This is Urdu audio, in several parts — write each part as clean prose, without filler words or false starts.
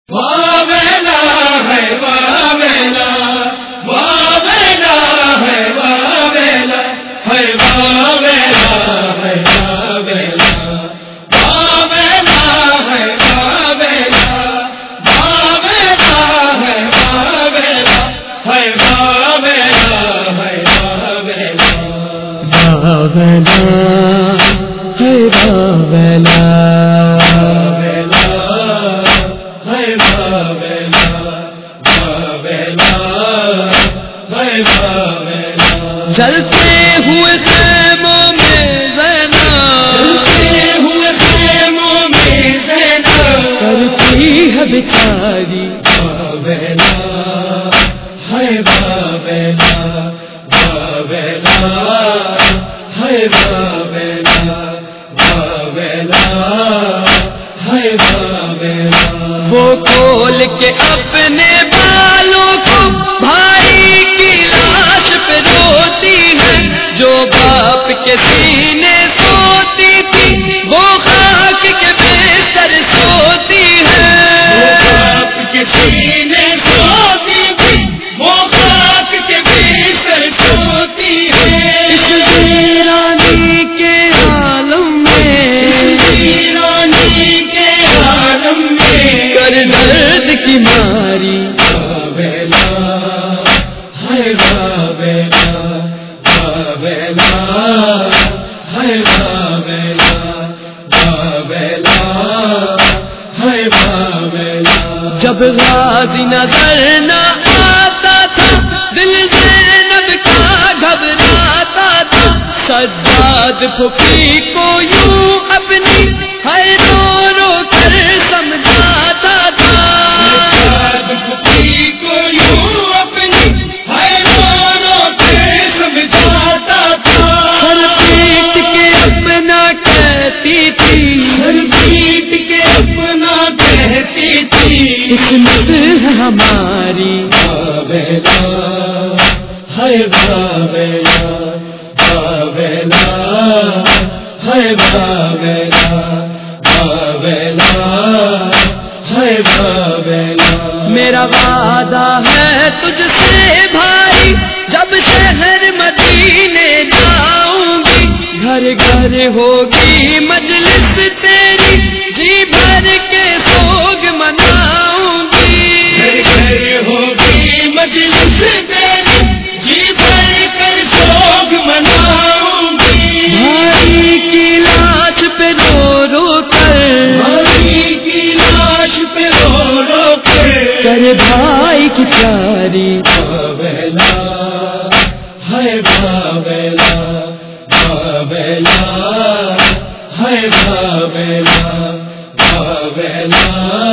واویلا ہے واویلا واویلا ہے واویلا ہے واویلا ہے واویلا واویلا ہے واویلا واویلا ہے واویلا ہے واویلا ہے واویلا واویلا ہے واویلا جلتے ہوئے خیموں میں زینب، جلتے ہوئے خیموں میں زینب، کرتی ہے بیچاری واویلا ہے واویلا واویلا ہے واویلا واویلا ہے واویلا۔ وہ کھول کے اپنے بالوں کو بھائی کی لاش پہ روتی ہے، جو باپ کے سینے سوتی تھی وہ خاک کے بستر سوتی ہے، وہ باپ کے سینے سوتی تھی وہ خاک کے بستر سوتی ہے۔ اس ویرانی کے عالم میں، ویرانی کے عالم میں کر درد کی ماری واویلا ہے واویلا واویلا ہے واویلا واویلا ہے واویلا۔ جب غازی نظر نہ آتا تھا دل زینب کا گھبراتا تھا، سجاد پھوپھی کو یوں اپنی ہر رو رو کر سمجھاتا تھا، سجاد پھوپھی کو یوں اپنی ہر رو رو کے سمجھاتا تھا، ہر پیٹ کے اپنا کہتی تھی، ہر پیٹ کے اپنا کہتی تھی، قسمت ہے ہماری واویلا ہے واویلا واویلا ہے واویلا واویلا ہے واویلا۔ میرا وعدہ ہے تجھ سے بھائی، جب شہر مدینے جاؤں گی، گھر گھر ہوگی مجلس تیری، جی بھر کے سوگ مناؤں گی، گھر گھر ہوگی مجلس تیری، جی بھر کر سوگ مناؤں گی، بھائی کی لاش پہ رو رو کر، بھائی کی لاش پہ رو رو کر بھائی کی پیاری واویلا ہے واویلا واویلا ہے واویلا واویلا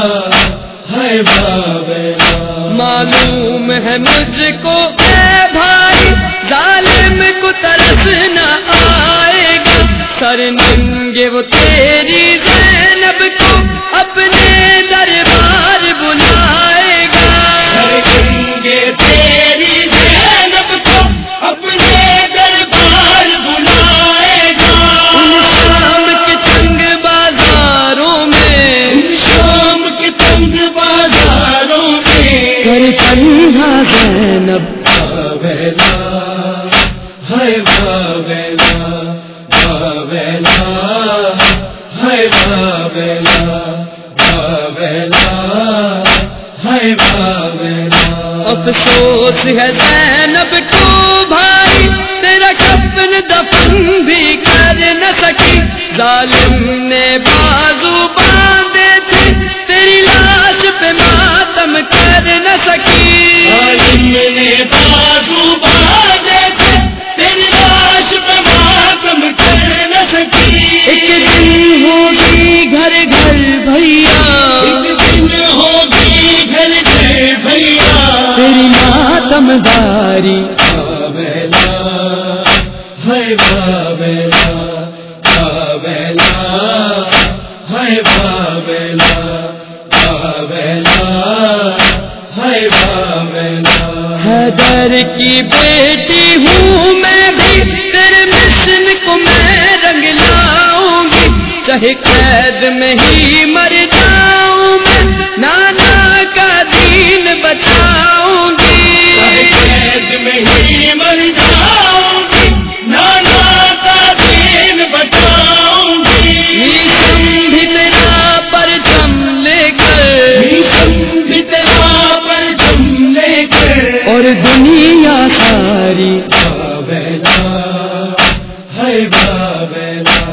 ہے واویلا۔ معلوم ہے مجھ کو اے بھائی ظالم کو ترس نہ آئے گا، سر ننگے وہ تیری زینب کو اپنے دربار بلائے گا، گے تیری زینب کو اپنے دربار بلائے گا، ان شام کے تنگ بازاروں میں، شام کے تنگ بازاروں میں کر تنہا زینب واویلا ہے واویلا واویلا ہے واویلا واویلا ہے واویلا۔ افسوس ہے زینب کو بھائی تیرا کفن دفن بھی کر نہ سکی، ظالم نے بازو باندھے تھے تیری لاش پہ ماتم کر نہ سکی، ظالم نے بازو باندھے تھے تیری لاش پہ ماتم کر نہ سکی، ایک دن ہوگی گھر گھر بھیا، ایک دن ہوگی گھر گھر بھیا، تیری ماتم داری واویلا ہے واویلا واویلا ہے واویلا واویلا ہے واویلا۔ حیدر کی بیٹی ہوں میں بھی، تیرے مشن کو میں رنگ لاؤں گی، چاہے قید میں ہی مر جاؤں میں، نانا بیلا